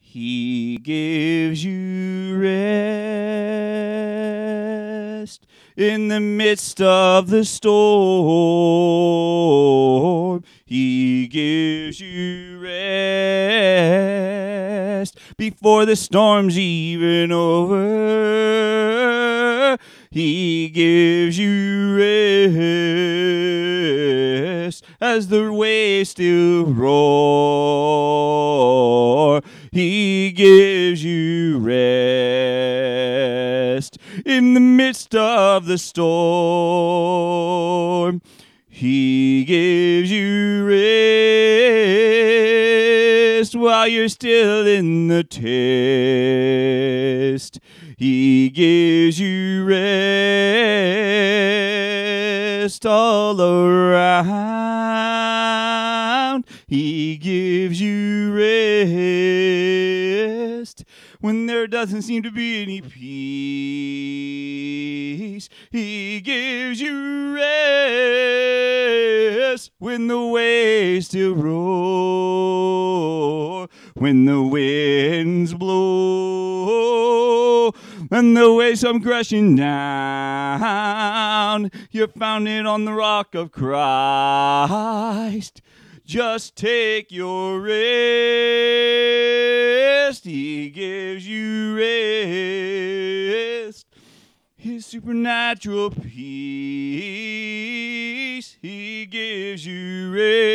He gives you rest in the midst of the storm. He gives you rest before the storm's even over. He gives you rest as the waves still roar. He gives you rest in the midst of the storm. He gives you rest while you're still in the test. He gives you rest all around. He gives you rest when there doesn't seem to be any peace. He gives you rest when the waves still roar, when the winds blow, and the waves come crashing down. You're founded on the rock of Christ. Just take your rest. He gives you rest. His supernatural peace. He gives you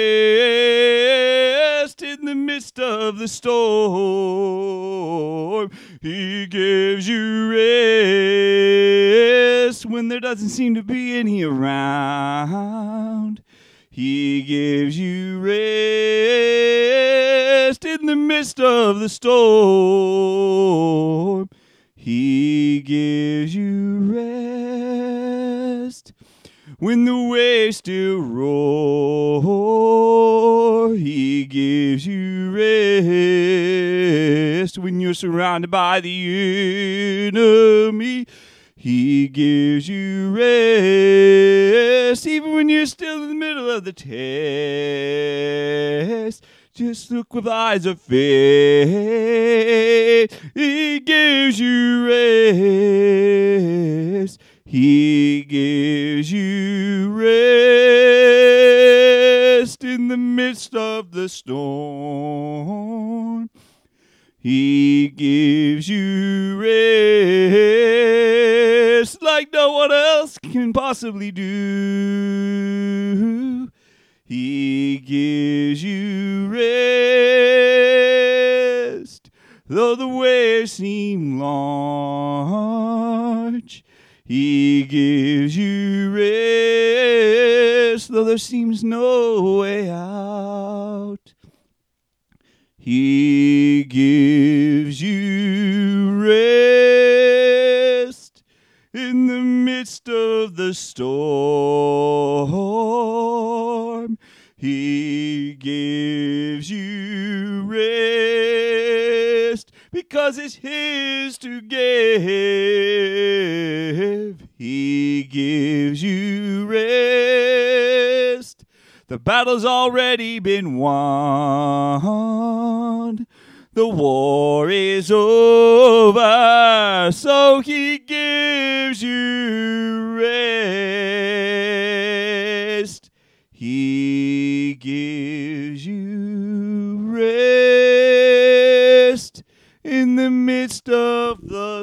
rest in the midst of the storm. He gives you rest when there doesn't seem to be any around. He gives you rest in the midst of the storm. He gives you rest when the waves still roar. He gives you rest when you're surrounded by the enemy. He gives you rest even when you're still in the middle of the test. Just look with eyes of faith. He gives you rest. He gives you rest in the midst of the storm. He gives you rest like no one else can possibly do. He gives you rest, though the waves seem large. He gives you rest, though there seems no way out. He gives you rest in the midst of the storm. He gives you rest because it's his to give. He gives you rest. The battle's already been won. The war is over, so he gives you rest. He gives you rest in the midst of the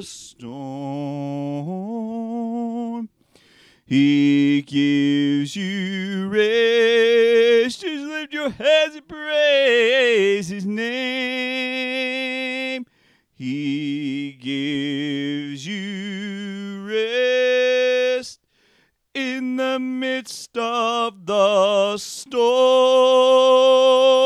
storm. He gives you rest. Just lift your hands and praise his name. He gives you rest in the midst of the storm.